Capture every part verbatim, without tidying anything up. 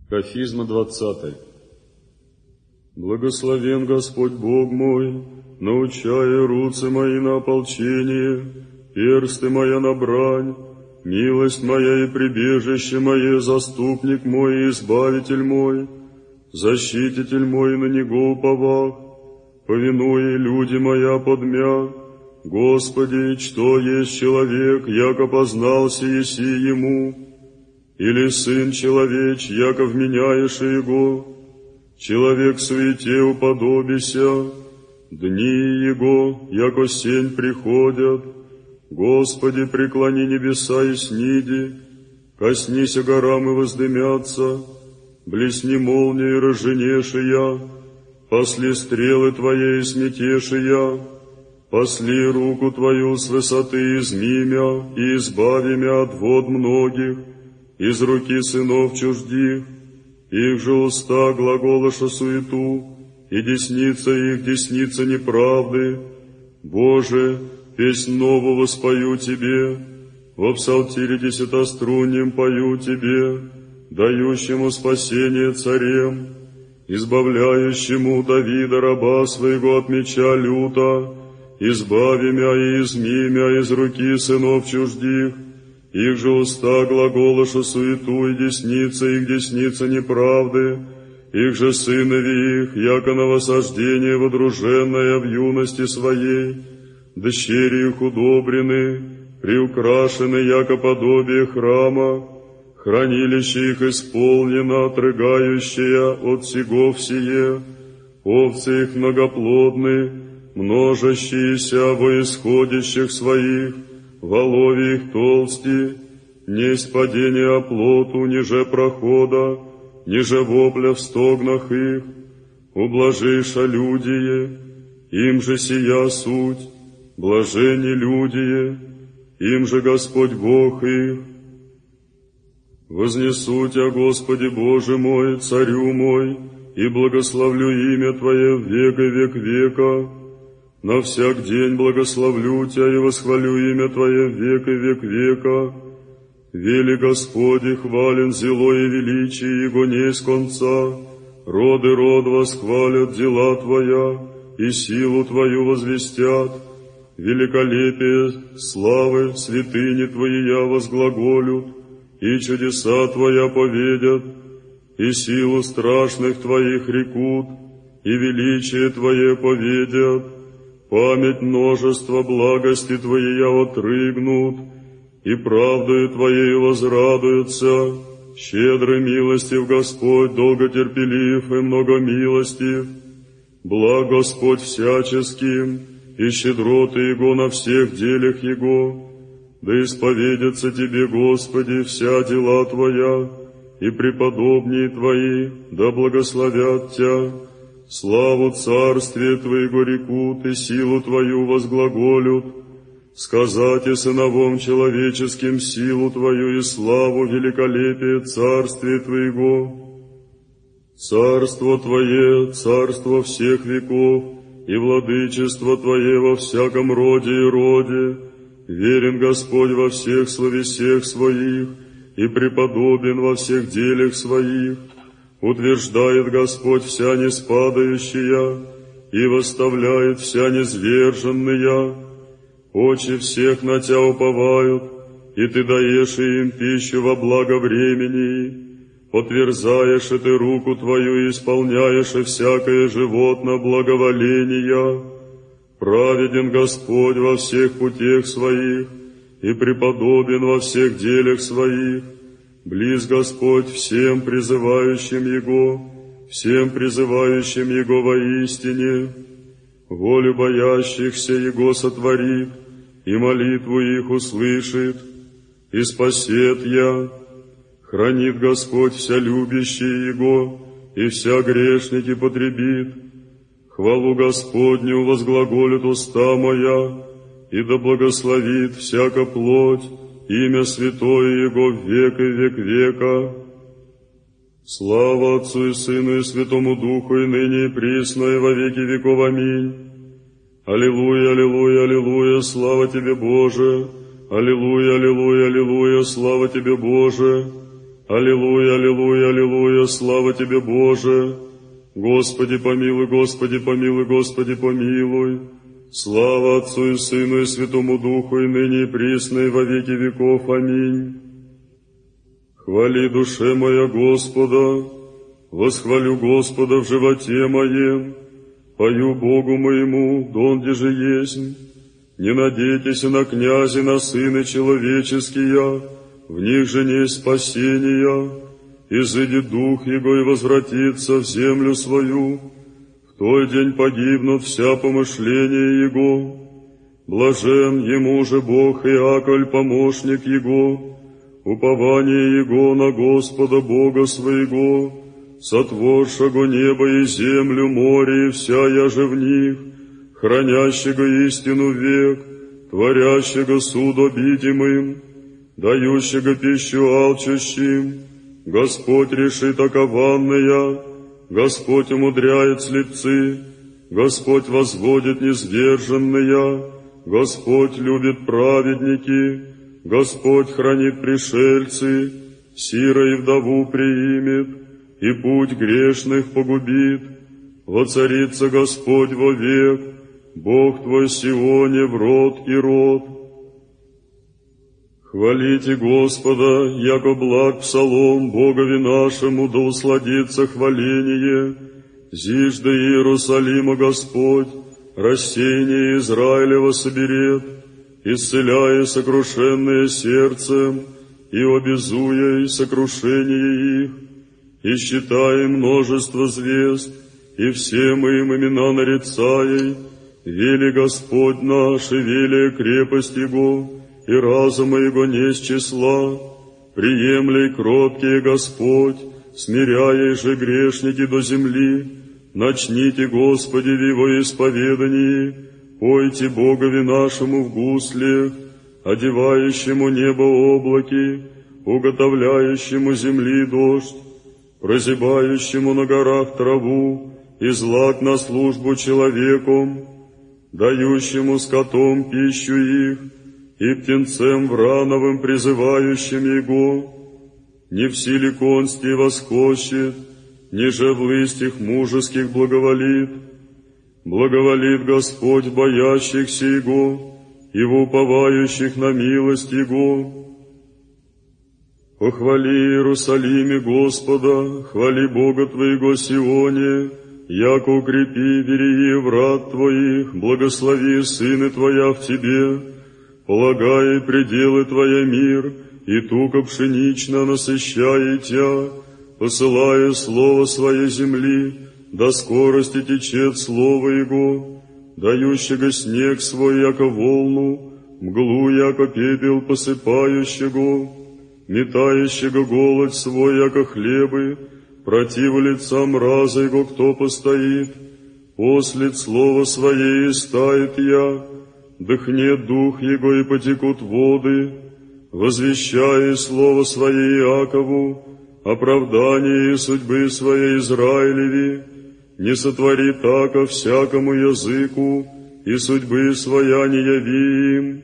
Кафизма двадцатая. Благословен Господь Бог мой, научая руцы мои на ополчение, персты моя на брань, милость моя и прибежище мое, заступник мой и избавитель мой, защититель мой, на него уповах, повинуя люди моя подмя. Господи, что есть человек, яко познался еси ему, или сын человеч, яко вменяешь его, человек в суете уподобися, дни его, яко сень приходят. Господи, преклони небеса и сниди, коснися горам и воздымятся, блесни молнии разженешия, пасли стрелы Твоей сметешия, пасли руку Твою с высоты изми мя и избави мя от вод многих, из руки сынов чуждих, их же уста глаголоша суету, и десница их десница неправды. Боже, песнь новую воспою Тебе, во псалтире десятоструннем пою Тебе, дающему спасение царем, избавляющему Давида раба своего от меча люта, избави мя и изми мя из руки сынов чуждих, их же уста глаголоша суету, и десница их десница неправды, их же сынови их, яко новосождение водруженное в юности своей, дщери их удобрены, приукрашены, яко подобие храма, хранилище их исполнено, отрыгающее от сего всее, овцы их многоплодны, множащиеся во исходящих своих, волови их толсти, несть падение оплоту, ниже прохода, ниже вопля в стогнах их, ублажиша людие, им же сия суть, блажени людие, им же Господь Бог их. Вознесу Тя, Господи Боже мой, Царю мой, и благословлю имя Твое в век и век века. На всяк день благословлю Тя и восхвалю имя Твое в век и век века. Вели Господи, хвален зело и величие Его несть конца. Роды род восхвалят дела Твоя, и силу Твою возвестят. Великолепие славы святыни Твои я возглаголют, и чудеса Твоя поведят, и силу страшных Твоих рекут, и величие Твое поведят. Память множества благости Твоей отрыгнут, и правдою Твоей возрадуются. Щедрый милостив Господь, долготерпелив и многомилостив. Благ Господь всяческим, и щедроты Его на всех делях Его. Да исповедятся Тебе, Господи, вся дела Твоя, и преподобнее Твои, да благословят Тя. Славу царствия Твоего рекут, и силу Твою возглаголют. Сказать и сыновом человеческим силу Твою и славу великолепие царствия Твоего. Царство Твое, царство всех веков, и владычество Твое во всяком роде и роде. Верен Господь во всех словесях Своих, и преподобен во всех делях Своих. Утверждает Господь вся неспадающая, и восставляет вся низверженная. Очи всех на Тя уповают, и Ты даешь им пищу во благо времени. Потверзаешь и Ты руку Твою, и исполняешь и всякое животное благоволения. Праведен Господь во всех путях Своих, и преподобен во всех делях Своих. Близ Господь всем призывающим Его, всем призывающим Его воистине. Волю боящихся Его сотворит, и молитву их услышит, и спасет я. Хранит Господь вся любящие Его, и вся грешники потребит. Хвалу Господню возглаголит уста моя, и да благословит всяка плоть имя святое Его в век и век века. Слава Отцу и Сыну и Святому Духу, и ныне и присно, и во веки веков. Аминь. Аллилуйя, аллилуйя, аллилуйя, слава Тебе, Боже! Аллилуйя, аллилуйя, аллилуйя, слава Тебе, Боже! Аллилуйя, аллилуйя, аллилуйя, слава Тебе, Боже! Господи помилуй, Господи помилуй, Господи помилуй! Слава Отцу и Сыну и Святому Духу, и ныне и присно, и во веки веков. Аминь. Хвали, душе моя, Господа, восхвалю Господа в животе моем, пою Богу моему, донде же есть. Не надейтесь на князи, на сыны человеческие, в них же не спасения. Изыдет дух его и возвратится в землю свою. В той день погибнут вся помышления его. Блажен ему же Бог Иаковль, помощник его, упование его на Господа Бога своего, сотворшего небо и землю, море и вся яже в них, хранящего истину век, творящего суд обидимым, дающего пищу алчущим. Господь решит окованная, Господь умудряет слепцы, Господь возводит низверженные, Господь любит праведники, Господь хранит пришельцы, сира и вдову приимет, и путь грешных погубит. Воцарится Господь вовек, Бог твой Сионе в род и род. Хвалите Господа, яко благ псалом Богови нашему, да усладится хваление. Зижда Иерусалима Господь, рассеяние Израилева соберет, исцеляя сокрушенные сердцем, и обезуя и сокрушение их, и считая множество звезд, и всем им имена нарицая, вели Господь наш, и велия крепость Его, и разума Его не с числа. Приемлей кроткие Господь, смиряя же грешники до земли. Начните, Господи, в Его исповедании, пойте Богови нашему в гуслях, одевающему небо облаки, уготовляющему земли дождь, прозябающему на горах траву, и злак на службу человеком, дающему скотом пищу их, и птенцем врановым призывающим его. Не в силе консти восхощет, ниже в лыстях мужеских благоволит. Благоволит Господь боящихся Его, и в уповающих на милость Его. Похвали Иерусалиме Господа, хвали Бога твоего Сионе, яко укрепи верии врат твоих, благослови сыны твоя в тебе, полагай пределы твоя мир, и туго пшенично насыщая тя, посылая слово своей земли, до скорости течет слово Его, дающего снег свой, яко волну, мглу, яко пепел посыпающего, метающего голод свой, яко хлебы, против лица мраза Его кто постоит. После слова Своей истает я, дыхнет дух Его, и потекут воды, возвещая слово Свое Иакову, оправдание и судьбы Своей Израилеви, не сотвори тако всякому языку, и судьбы Своя не яви им.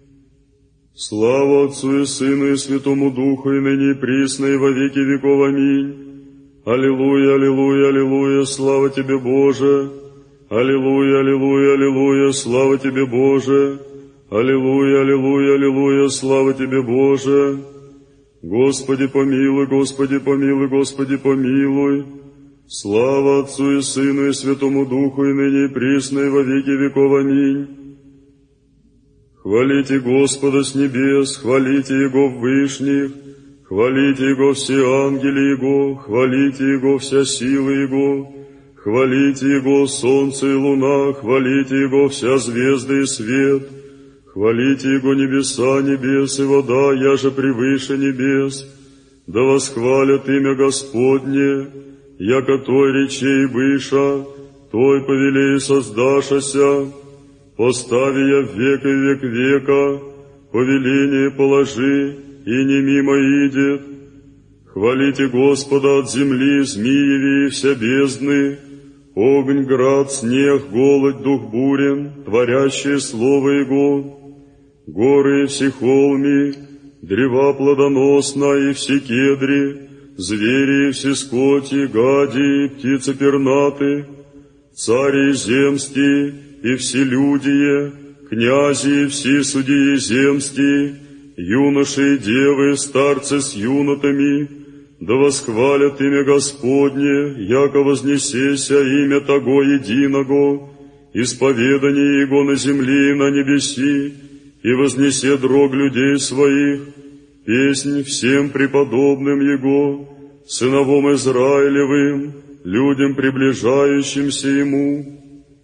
Слава Отцу и Сыну и Святому Духу, и ныне и присно, и во веки веков. Аминь. Аллилуйя, аллилуйя, аллилуйя, слава Тебе, Боже! Аллилуйя, аллилуйя, аллилуйя, слава Тебе, Боже! Аллилуйя, аллилуйя, аллилуйя, слава Тебе, Боже! Господи помилуй, Господи помилуй, Господи помилуй! Слава Отцу и Сыну и Святому Духу, и ныне и присно, и во веки веков. Аминь. Хвалите Господа с небес, хвалите Его в вышних, хвалите Его все ангели Его, хвалите Его вся сила Его, хвалите Его солнце и луна, хвалите Его вся звезды и свет, хвалите Его небеса, небес и вода, яже превыше небес, да восхвалят имя Господне, яко той речей выша, той повелей создашася, постави я в век и век века, повеление положи, и не мимо идет. Хвалите Господа от земли, змееви и вся бездны, огонь, град, снег, голодь, дух бурен, творящие слово Его, горы и все холми, древа плодоносна и все кедри, звери и все скоти, гади и птицы пернаты, цари земсти и все людие, князи и все судьи земсти, юноши и девы, старцы с юнотами, да восхвалят имя Господне, яко вознесеся имя Того единого, исповедание Его на земле и на небеси, и вознесе дрог людей своих, песнь всем преподобным Его, сыновом Израилевым, людям, приближающимся Ему.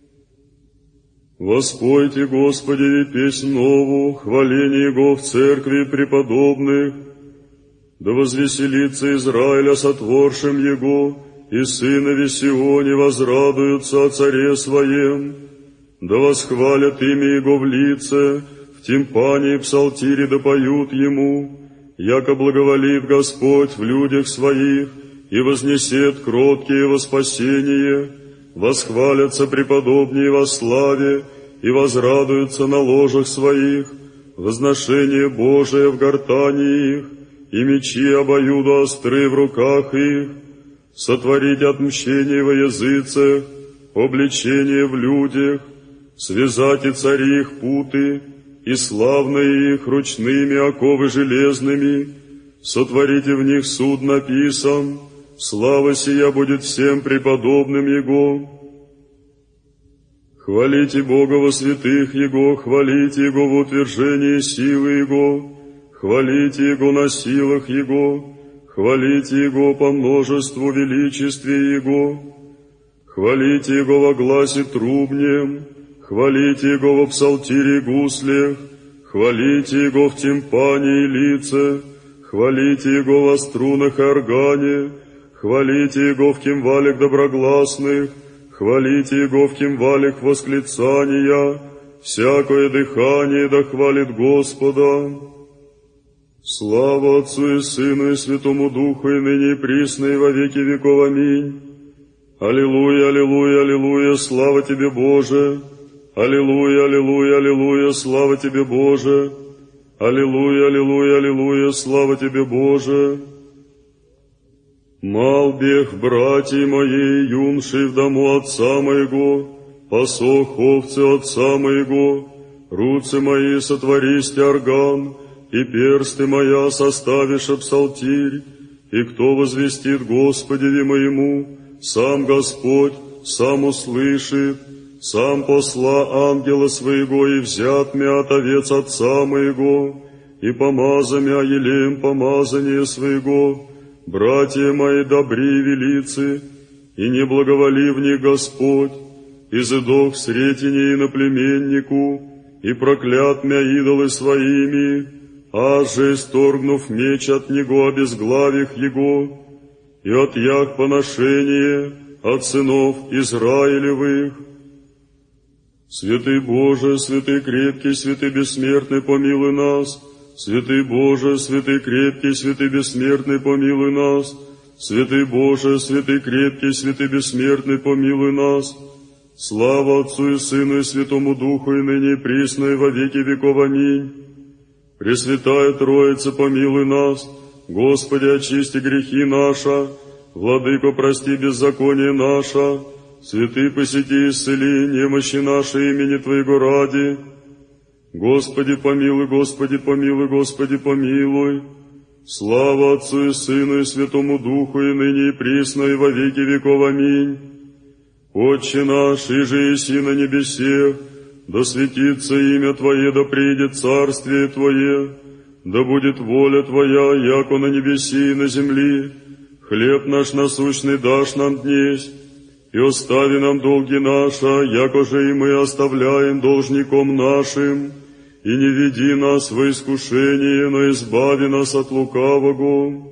Воспойте, Господи, песнь нову, хваление Его в церкви преподобных, да возвеселится Израиля сотворшим Его, и сынови Сионе возрадуются о царе своем, да восхвалят имя Его в лице, в тимпане и псалтире да поют Ему, яко благоволит Господь в людях своих, и вознесет кроткие во спасение, восхвалятся преподобнее во славе, и возрадуются на ложах своих, возношение Божие в гортани их, и мечи обоюдо остры в руках их, сотворить отмщение во языцах, обличение в людях, связать и цари их путы, и славные их ручными оковы железными, сотворите в них суд написан, слава сия будет всем преподобным Его. Хвалите Бога во святых Его, хвалите Его в утверждении силы Его, хвалите Его на силах Его, хвалите Его по множеству величестве Его, хвалите Его во гласе трубнем, хвалите Его во псалтире и гуслях, хвалите Его в тимпане и лице, хвалите Его во струнах и органе, хвалите Его в кимвалях доброгласных, хвалите Его в кимвалях восклицания, всякое дыхание да хвалит Господа. Слава Отцу и Сыну и Святому Духу, и ныне и присно, и во веки веков. Аминь. Аллилуйя, аллилуйя, аллилуйя, слава Тебе, Боже! Аллилуйя, аллилуйя, аллилуйя, слава Тебе, Боже! Аллилуйя, аллилуйя, аллилуйя, слава Тебе, Боже! Мал бег, братья мои, юнши в дому отца моего, пасох овцы отца моего, руцы мои сотвористи орган, и персты моя составишь псалтирь, и кто возвестит Господеве моему, сам Господь, сам услышит, сам посла ангела своего, и взят мя от овец отца моего, и помаза мя елеем помазание своего, братья мои добри и велицы, и не благоволи в них Господь, и задох в сретине иноплеменнику, и проклят мя идолы своими, аже исторгнув меч от него обезглавих его, и от ях поношение от сынов Израилевых. Святый Боже, святый крепкий, святый бессмертный, помилуй нас. Святый Боже, святый крепкий, святый бессмертный, помилуй нас. Святый Боже, святый крепкий, святый бессмертный, помилуй нас. Слава Отцу и Сыну и Святому Духу, и ныне и присно, и во веки веков. Аминь. Пресвятая Троица, помилуй нас. Господи, очисти грехи наши. Владыко, прости беззаконие наше. Святый, посети, исцели немощи наши имени Твоего ради. Господи, помилуй, Господи, помилуй, Господи, помилуй. Слава Отцу и Сыну и Святому Духу, и ныне и присно, и во веки веков. Аминь. Отче наш, иже еси на небесе, да светится имя Твое, да придет царствие Твое, да будет воля Твоя, яко на небеси и на земли. Хлеб наш насущный дашь нам днесь, и остави нам долги наши, яко же и мы оставляем должником нашим, и не веди нас во искушение, но избави нас от лукавого.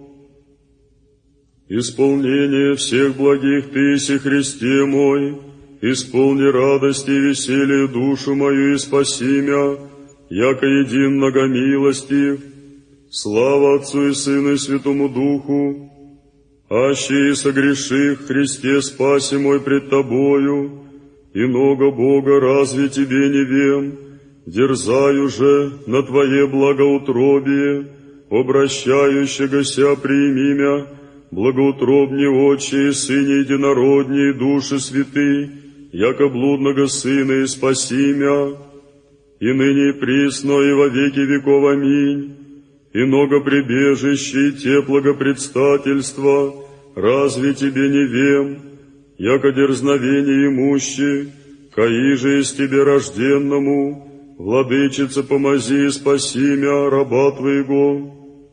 Исполнение всех благих Ты еси, Христе мой, исполни радости и веселье душу мою, и спаси мя, яко един многомилостив. Слава Отцу и Сыну и Святому Духу, аще и согреших, Христе, спаси мой пред Тобою, и много Бога разве Тебе не вем, дерзаю же на Твое благоутробие, обращающегося прими мя, благоутробне Отче и Сыне Единородней, Души Святы, яко блудного Сына и спаси мя, и ныне и присно, и во веки веков. Аминь. И много прибежище и теплого предстательства, разве тебе не вем, яко дерзновение имущи, каи же из тебе рожденному, Владычица, помози и спаси мя, раба Твоего.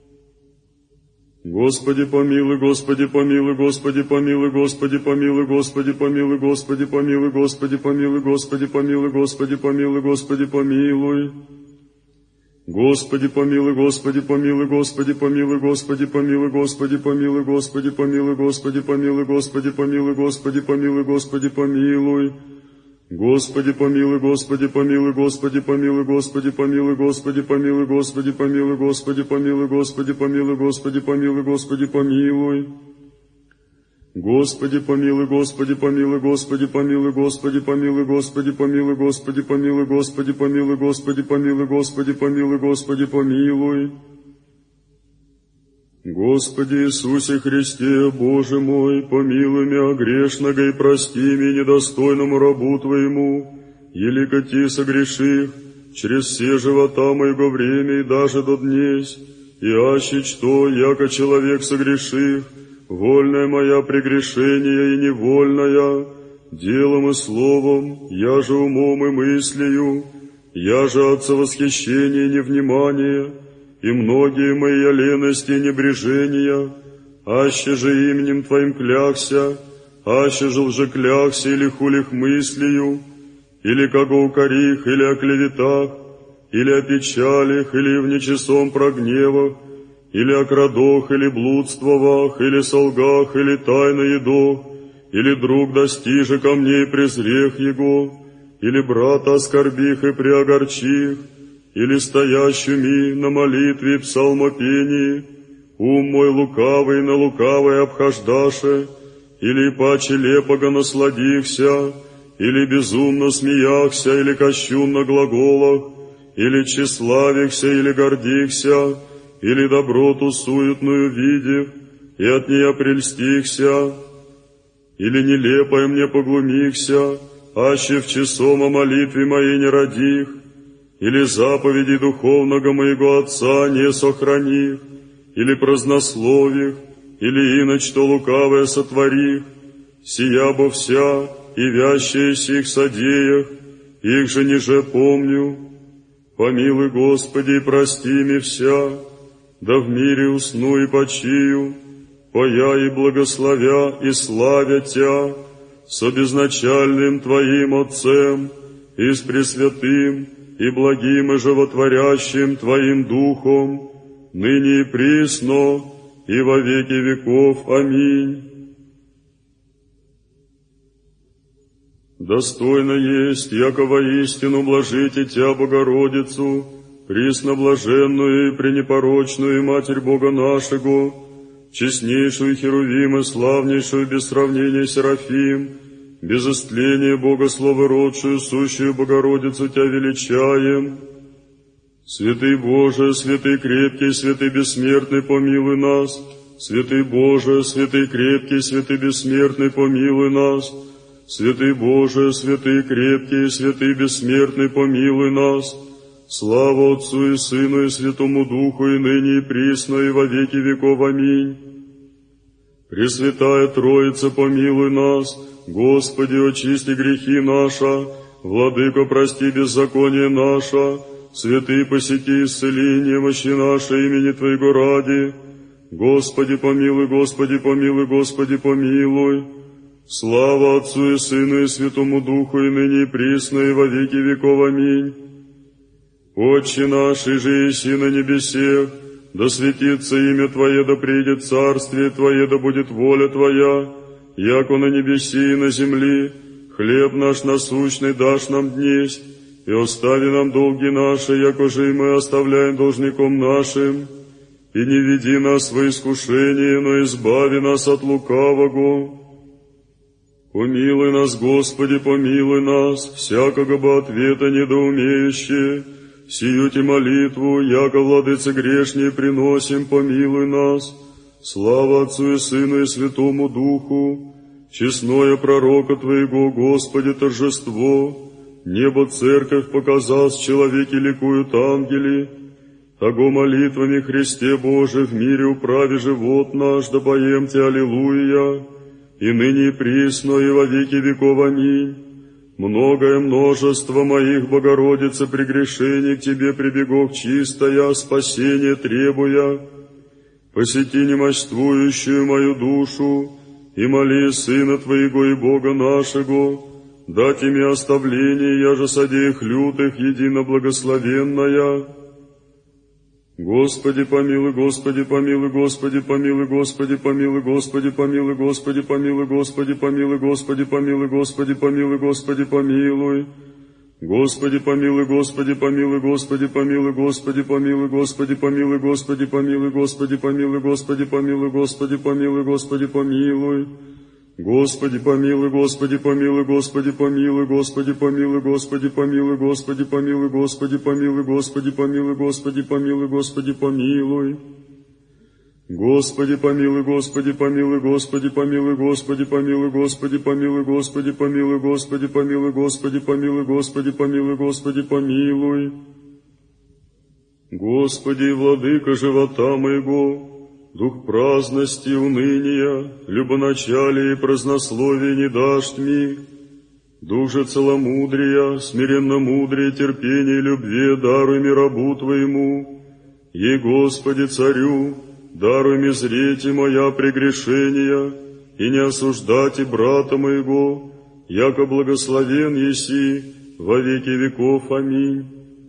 Господи помилуй, Господи помилуй, Господи помилуй, Господи помилуй, Господи помилуй, Господи помилуй, Господи помилуй, Господи помилуй, Господи помилуй, Господи помилуй. Господи помилуй, Господи помилуй, Господи помилуй, Господи помилуй, Господи помилуй, Господи помилуй, Господи помилуй, Господи помилуй, Господи помилуй, Господи помилуй. Господи помилуй, Господи помилуй, Господи помилуй, Господи помилуй, Господи помилуй, Господи помилуй, Господи помилуй, Господи помилуй, Господи помилуй, Господи помилуй. Господи помилуй, Господи помилуй, Господи помилуй, Господи помилуй, Господи помилуй, Господи помилуй, Господи помилуй, Господи помилуй, Господи помилуй, Господи помилуй. Господи Иисусе Христе, Боже мой, помилуй мя грешного и прости мне недостойному рабу Твоему, елико Ти согреших, через все живота моего время и даже до днесь, и аще что, яко человек согреших, вольная моя прегрешение и невольная, делом и словом, я же умом и мыслью, я же отца восхищения и невнимания, и многие мои лености и небрежения, аще же именем Твоим клякся, аще же лжеклякся или хулих мыслью, или как о укорих, или о клеветах, или о печалях, или в нечестном прогневах, или о крадох, или блудствовах, или солгах, или тайно едох, или друг достиже ко мне и презрех его, или брата оскорбих и приогорчих, или стоящими на молитве и псалмопении, ум мой лукавый на лукавой обхождаше, или паче лепого насладихся, или безумно смеяхся, или кощунно глаголах, или тщеславихся, или гордихся, или доброту суетную видев, и от нее прельстихся, или нелепое мне поглумихся, аще в часом о молитве моей не родих, или заповеди духовного моего Отца не сохраних, или празднослових, или иначе то лукавое сотворих, сия бо вся и вящая сих содеях, их же ниже помню. Помилуй, Господи, и прости ми вся, да в мире усну и почию, поя и благословя и славя Тя, с обезначальным Твоим Отцем, и с Пресвятым, и благим и животворящим Твоим Духом, ныне и присно, и во веки веков. Аминь. Достойно есть, яко воистину блажите Тя, Богородицу, пресноблаженную и пренепорочную Матерь Бога нашего, честнейшую Херувим и славнейшую без сравнения Серафим, без истления Бога Словородшую, сущую Богородицу Тя величаем. Святый Боже, святый крепкий, святый бессмертный, помилуй нас. Святый Боже, святый крепкий, святый бессмертный, помилуй нас. Святый Боже, святый крепкий, святый бессмертный, помилуй нас. Слава Отцу и Сыну и Святому Духу, и ныне и присно, и во веки веков. Аминь. Пресвятая Троица, помилуй нас. Господи, очисти грехи наши, Владыко, прости беззаконие наше, святый, посети исцеление мощи нашей имени Твоего ради. Господи, помилуй, Господи, помилуй, Господи, помилуй. Слава Отцу и Сыну и Святому Духу, и ныне и присно, и во веки веков. Аминь. Отче наш, и же еси на небесех, да светится имя Твое, да придет царствие Твое, да будет воля Твоя, яко на небеси и на земли. Хлеб наш насущный дашь нам днесь, и остави нам долги наши, яко же и мы оставляем должником нашим. И не веди нас во искушение, но избави нас от лукавого. Помилуй нас, Господи, помилуй нас, всякого бы ответа недоумеющие, сию-те молитву, яко владыце грешней приносим, помилуй нас. Слава Отцу и Сыну и Святому Духу, честное пророка Твоего, Господи, торжество, небо церковь показал, с человеки ликуют ангели, того молитвами Христе Боже в мире управи живот наш, да поемте аллилуйя, и ныне и присно, и во веки веков аминь. Многое множество моих, Богородица, прегрешений к Тебе прибегов чистая, спасение требуя. Посети немощствующую мою душу, и моли Сына Твоего и Бога нашего, дать ими оставление, я же содеях лютых, едино благословенная. Господи, помилуй, Господи, помилуй, Господи, помилуй, Господи, помилуй, Господи, помилуй, Господи, помилуй, Господи, помилуй, Господи, помилуй, Господи, помилуй, Господи, помилуй. Господи, помилуй, Господи, помилуй, Господи, помилуй, Господи, помилуй, Господи, помилуй, Господи, помилуй, Господи, помилуй, Господи, помилуй, Господи, помилуй, Господи, помилуй. Господи, помилуй, Господи, помилуй, Господи, помилуй, Господи, помилуй, Господи, помилуй, Господи, помилуй, Господи, помилуй, Господи, помилуй, Господи, помилуй, Господи, помилуй. Господи, помилуй, Господи, помилуй, Господи, помилуй, Господи, помилуй, Господи, помилуй, Господи, помилуй, Господи, помилуй, Господи, помилуй, Господи, помилуй, Господи, помилуй. Господи, владыка живота моего, дух праздности и уныния, любоначалия и празднословия не дашь мне. Дух же целомудрия, смиренно-мудрия, терпения и любви даруй мне рабу Твоему. Ей, Господи, Царю, даруй мне зреть и моя прегрешения, и не осуждать и брата моего, яко благословен еси во веки веков. Аминь.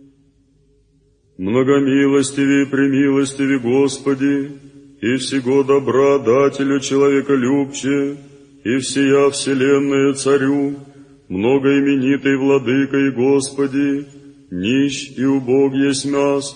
Многомилостивее и премилостивее, Господи, и всего добра дателю человеколюбче, и всея вселенная Царю, многоименитый Владыка и Господи, нищ и убог есть мяс,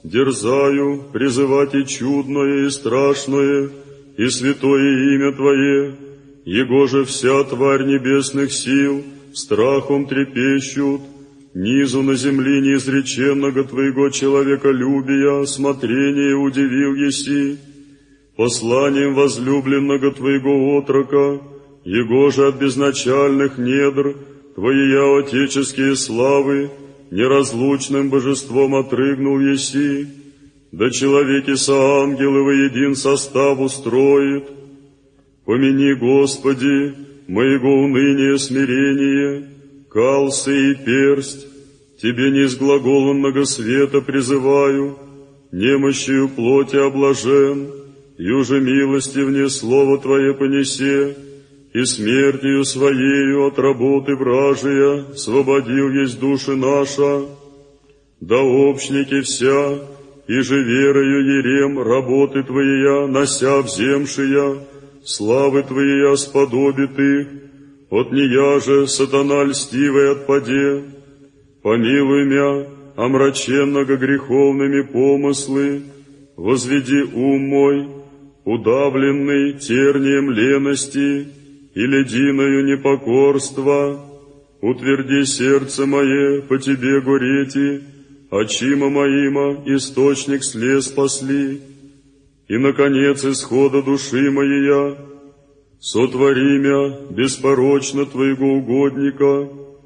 дерзаю призывать и чудное, и страшное, и святое имя Твое, его же вся тварь небесных сил страхом трепещут, низу на земли неизреченного Твоего человеколюбия смотрение удивил еси, посланием возлюбленного Твоего отрока, его же от безначальных недр Твоя отеческие славы неразлучным божеством отрыгнул еси, да человеки со ангелы воедин состав устроит. Помяни, Господи, моего уныния смирение, калсы и персть, Тебе не из глаголанного света призываю, немощью плоти облажен, юже милостивнее слово Твое понесе, и смертью Своею от работы вражия свободил есть души наша. Да общники вся, и же верою ерем работы Твоя, нося вземшия, славы Твоя сподобит их, от нея же сатана льстивой отпаде. Помилуй мя, омраченного греховными помыслы, возведи ум мой, удавленный тернием лености и лединою непокорства, утверди сердце мое по Тебе горети, очима моима источник слез спасли, и, наконец, исхода души моя, сотвори мя беспорочно Твоего угодника,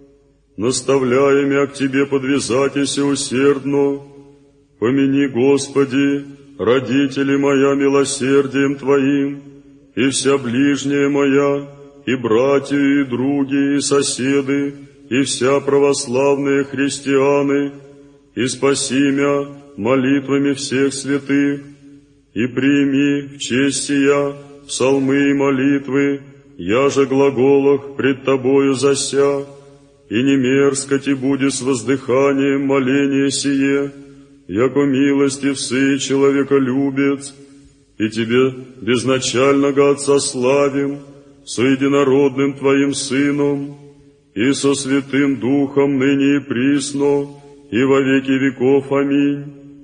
наставляя мя к Тебе подвязатися усердно. Помяни, Господи, родители моя милосердием Твоим, и вся ближняя моя, и братья, и други, и соседи, и вся православные христианы, и спаси мя молитвами всех святых, и прими в честь сия псалмы и молитвы, я же глаголах пред Тобою зася, и не мерзко Ти буде с воздыханием моление сие, яко милостив сы человеколюбец, и Тебе безначального Отца славим, со единородным Твоим Сыном, и со Святым Духом ныне и присно, и во веки веков. Аминь.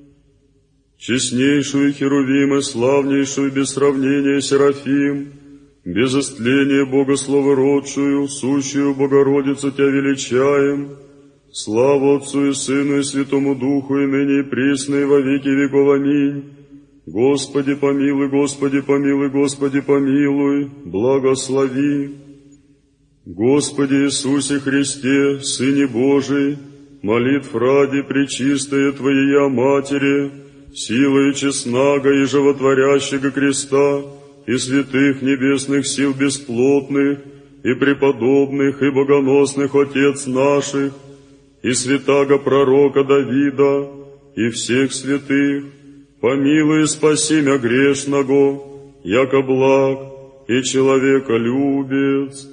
Честнейшую Херувим и славнейшую без сравнения Серафим, без истления Богослова родшую, сущую Богородицу Тебя величаем, Слава Отцу и Сыну и Святому Духу, и ныне и присно, и во веки веков. Аминь. Господи помилуй, Господи помилуй, Господи помилуй, благослови. Господи Иисусе Христе, Сыне Божий, молитв ради пречистая Твоя Матери, силою честного и животворящего креста, и святых небесных сил бесплотных, и преподобных, и богоносных Отец наших, и святаго пророка Давида, и всех святых, помилуй и спаси мя грешного, яко благ и человеколюбец.